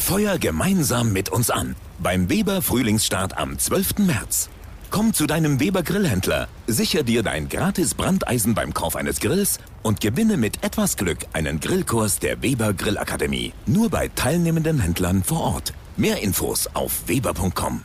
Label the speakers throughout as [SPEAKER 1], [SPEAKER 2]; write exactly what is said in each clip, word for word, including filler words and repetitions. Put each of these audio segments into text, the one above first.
[SPEAKER 1] Feuer gemeinsam mit uns an beim Weber Frühlingsstart am zwölften März. Komm zu deinem Weber Grillhändler, sicher dir dein gratis Brandeisen beim Kauf eines Grills und gewinne mit etwas Glück einen Grillkurs der Weber Grillakademie. Nur bei teilnehmenden Händlern vor Ort. Mehr Infos auf weber punkt com.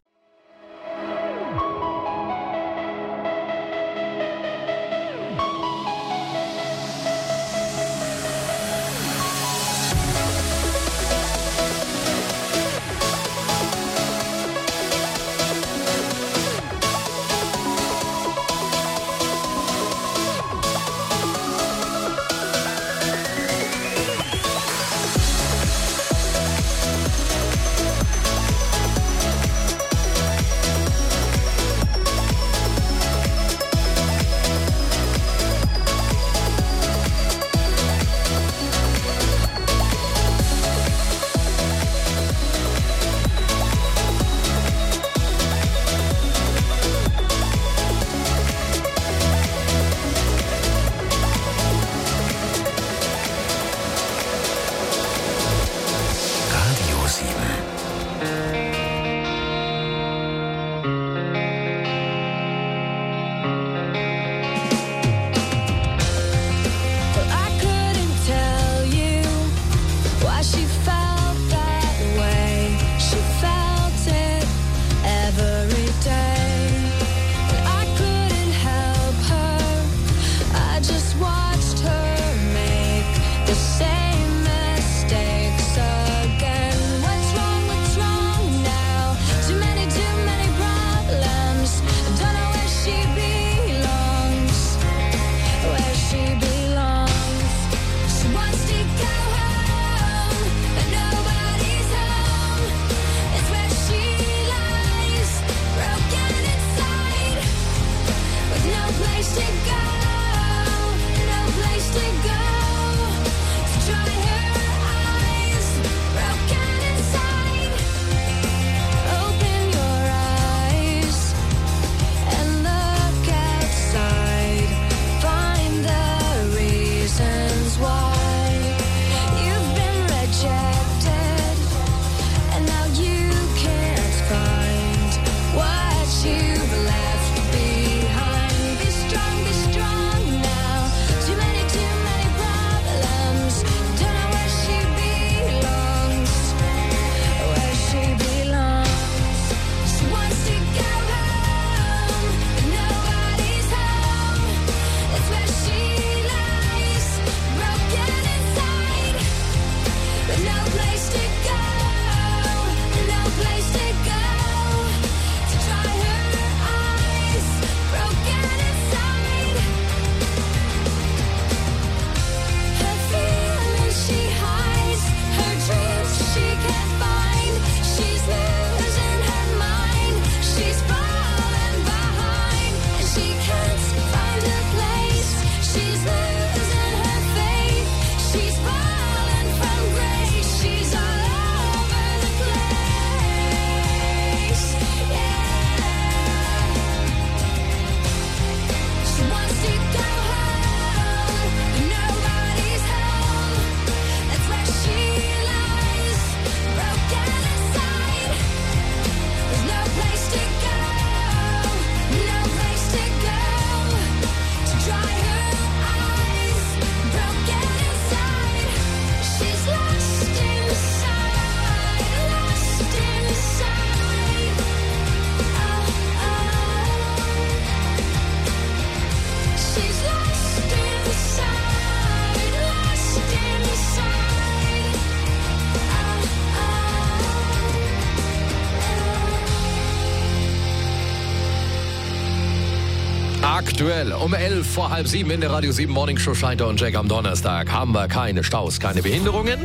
[SPEAKER 2] Aktuell um elf vor halb sieben in der Radio sieben Morning Show Scheiter und Jack am Donnerstag haben wir keine Staus, keine Behinderungen.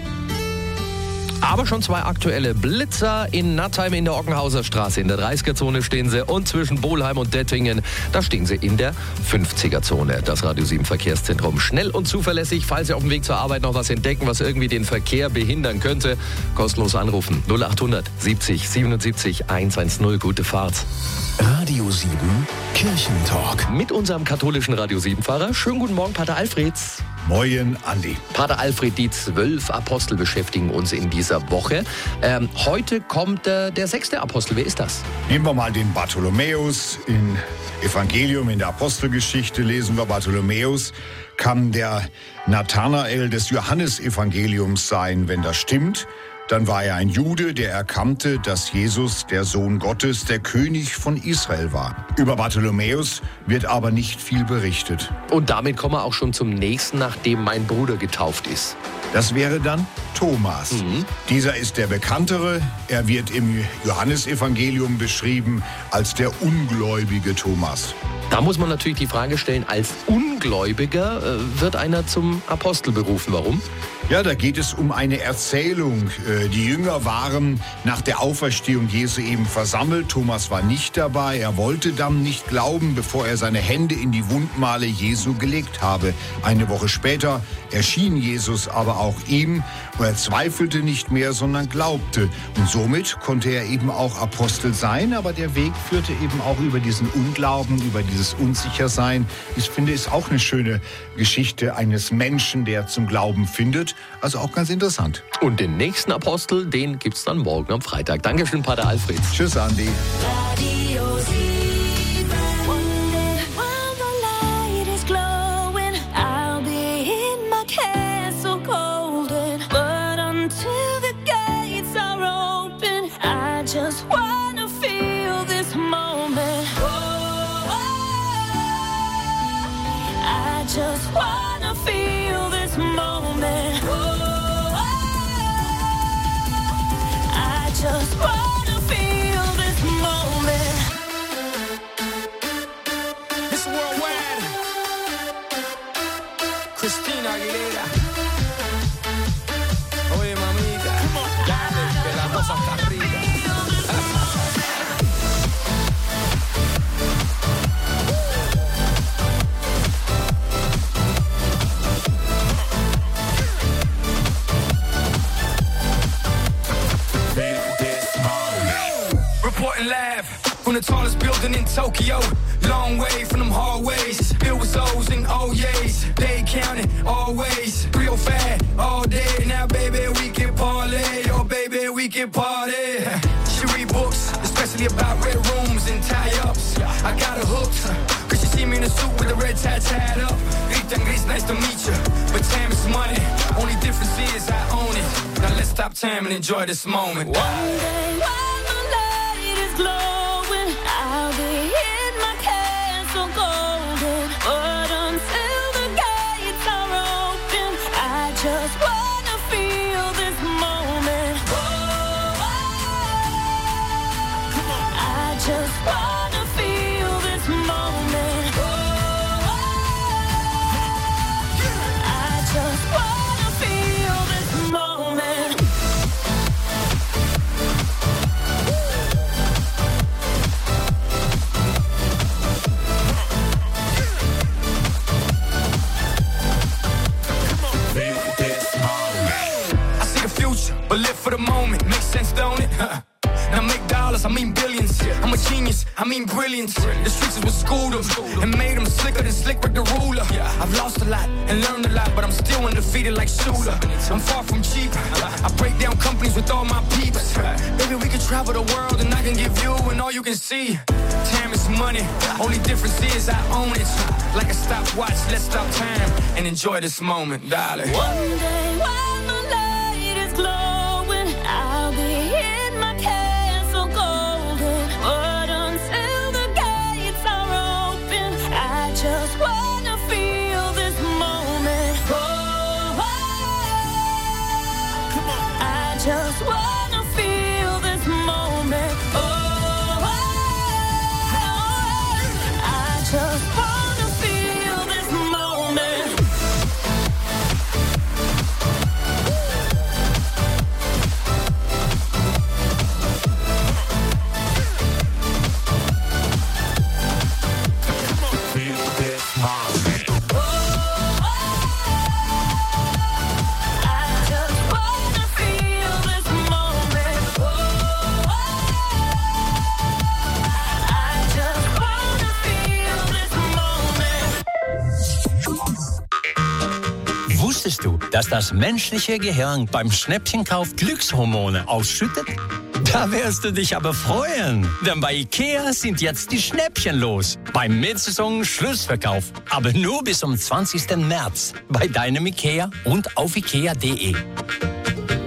[SPEAKER 2] Aber schon zwei aktuelle Blitzer in Nattheim in der Ockenhauser Straße. In der dreißiger-Zone stehen sie und zwischen Bohlheim und Dettingen, da stehen sie in der fünfziger-Zone. Das Radio sieben Verkehrszentrum. Schnell und zuverlässig, falls Sie auf dem Weg zur Arbeit noch was entdecken, was irgendwie den Verkehr behindern könnte. Kostenlos anrufen. null achthundert siebzig siebenundsiebzig hundertzehn. Gute Fahrt.
[SPEAKER 1] Radio sieben Kirchentalk.
[SPEAKER 2] Mit unserem katholischen Radio sieben Pfarrer. Schönen guten Morgen, Pater Alfreds.
[SPEAKER 3] Moin, Andi.
[SPEAKER 2] Pater Alfred, die zwölf Apostel beschäftigen uns in dieser Woche. Ähm, heute kommt äh, der sechste Apostel. Wer ist das?
[SPEAKER 3] Nehmen wir mal den Bartholomäus. Im Evangelium, in der Apostelgeschichte lesen wir, Bartholomäus kann der Nathanael des Johannesevangeliums sein. Wenn das stimmt, dann war er ein Jude, der erkannte, dass Jesus, der Sohn Gottes, der König von Israel war. Über Bartholomäus wird aber nicht viel berichtet.
[SPEAKER 2] Und damit kommen wir auch schon zum nächsten, nachdem mein Bruder getauft ist.
[SPEAKER 3] Das wäre dann Thomas. Mhm. Dieser ist der bekanntere. Er wird im Johannesevangelium beschrieben als der ungläubige Thomas.
[SPEAKER 2] Da muss man natürlich die Frage stellen, als Ungläubiger äh, wird einer zum Apostel berufen. Warum?
[SPEAKER 3] Ja, da geht es um eine Erzählung. Die Jünger waren nach der Auferstehung Jesu eben versammelt. Thomas war nicht dabei. Er wollte dann nicht glauben, bevor er seine Hände in die Wundmale Jesu gelegt habe. Eine Woche später erschien Jesus aber auch ihm. Und er zweifelte nicht mehr, sondern glaubte. Und somit konnte er eben auch Apostel sein. Aber der Weg führte eben auch über diesen Unglauben, über dieses Unsichersein. Ich finde, ist auch eine schöne Geschichte eines Menschen, der zum Glauben findet. Also auch ganz interessant.
[SPEAKER 2] Und den nächsten Apostel, den gibt's dann morgen am Freitag. Dankeschön, Pater Alfred.
[SPEAKER 3] Tschüss, Andi.
[SPEAKER 4] Radio sieben. While the light is glowing, I'll be in my castle golden. But until the gates are open, I just wanna feel this moment. Oh, I just wanna feel this moment. Just wanna feel this moment.
[SPEAKER 5] It's worldwide. Christina Aguilera. Oye, mamita. Dale, que la cosa está rica. Reporting live from the tallest building in Tokyo. Long way from them hallways. Filled with O's and O's. They counting always. Real fat all day. Now, baby, we can parlay. Oh, baby, we can party. She read books, especially about red rooms and tie-ups. I got her hooked. Cause she see me in a suit with the red tie tied up. Rita and Gris, nice to meet you. But time is money. Only difference is I own it. Now let's stop time and enjoy this moment.
[SPEAKER 4] One day while the light is glowing, I'll be in my castle golden. But until the gates are open, I just wanna feel this moment. Oh, I just wanna feel this moment. Oh, I just wanna feel this moment.
[SPEAKER 5] But live for the moment, makes sense, don't it? Now make dollars, I mean billions. I'm a genius, I mean brilliance. The streets is what schooled them and made them slicker than Slick Rick the ruler. I've lost a lot and learned a lot, but I'm still undefeated like Shooter. I'm far from cheap. I break down companies with all my peeps. Baby, we can travel the world and I can give you and all you can see. Time is money, only difference is I own it. Like a stopwatch, let's stop time and enjoy this moment, darling.
[SPEAKER 4] One day while the light is glowing, I'll be in my castle golden. But until the gates are open, I just wanna feel this moment. Oh, I just wanna feel this moment. Oh, I just wanna feel this moment. I just wanna feel this moment.
[SPEAKER 6] dass das menschliche Gehirn beim Schnäppchenkauf Glückshormone ausschüttet? Da wirst du dich aber freuen, denn bei IKEA sind jetzt die Schnäppchen los. Beim Mid-Saison Schlussverkauf, aber nur bis zum zwanzigsten März bei deinem IKEA und auf ikea punkt de.